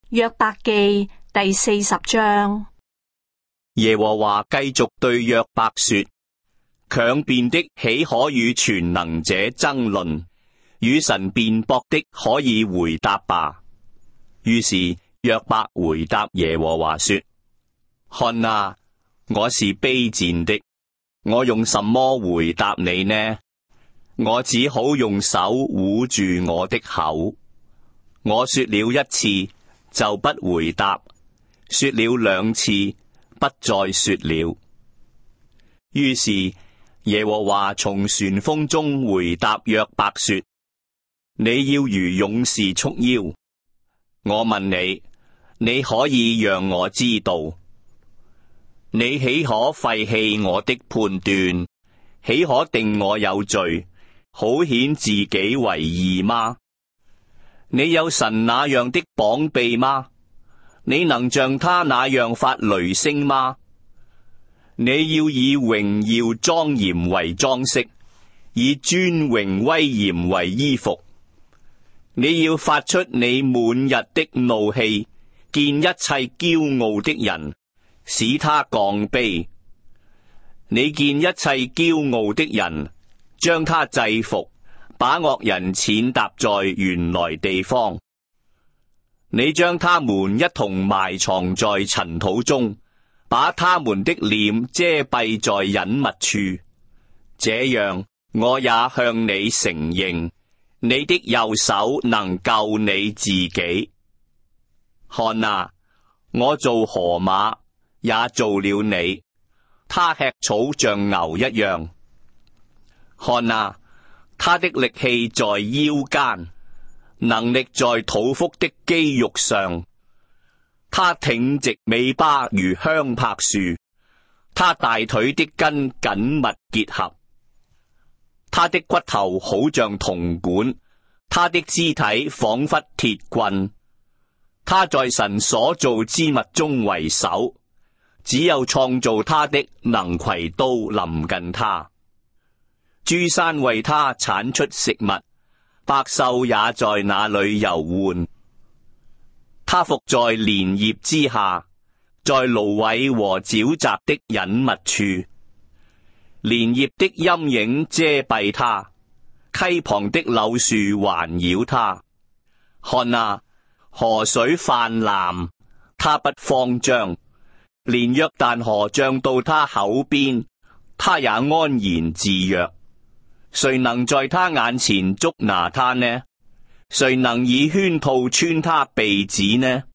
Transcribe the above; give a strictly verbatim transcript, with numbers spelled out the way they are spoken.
約伯記第四十章。 耶和華繼續對約伯說：強辯的豈可與全能者爭論？與神辯駁的可以回答吧。於是約伯回答耶和華說：看啊，我是卑賤的，我用什麼回答你呢？我只好用手捂住我的口。我說了一次，就不回答；說了兩次，不再說了。於是耶和華從旋風中回答約伯說：你要如勇士束腰。我問你，你可以讓我知道？你豈可廢棄我的判斷？豈可定我有罪，好顯自己為義嗎？你有神那樣的膀臂嗎？你能像他那樣發雷聲嗎？你要以榮耀莊嚴為裝飾，以尊榮威嚴為衣服。你要發出你滿日的怒氣，見一切驕傲的人，使他降卑。你見一切驕傲的人，將他制服，把惡人踐踏在原來地方。你將他們一同埋藏在塵土中，把他們的臉遮蔽在隱密處。這樣，我也向你承認，你的右手能救你自己。看啊，我造河馬，也造了你，他吃草像牛一樣。看啊，他的力氣在腰間，能力在肚腹的肌肉上。他挺直尾巴如香柏樹，他大腿的筋緊密結合。他的骨頭好像銅管，他的肢體仿佛鐵棍。他在神所造之物中為首，只有創造他的能攜刀臨近他。諸山為他產出食物，百獸也在那裏遊玩。他伏在蓮葉之下，在蘆葦和沼澤的隱密處。蓮葉的陰影遮蔽他，溪旁的柳樹環繞他。看啊，河水泛濫，他不慌張；連約旦河漲到他口邊，他也安然自若。誰能在他眼前捉拿他呢？誰能以圈套穿他鼻子呢？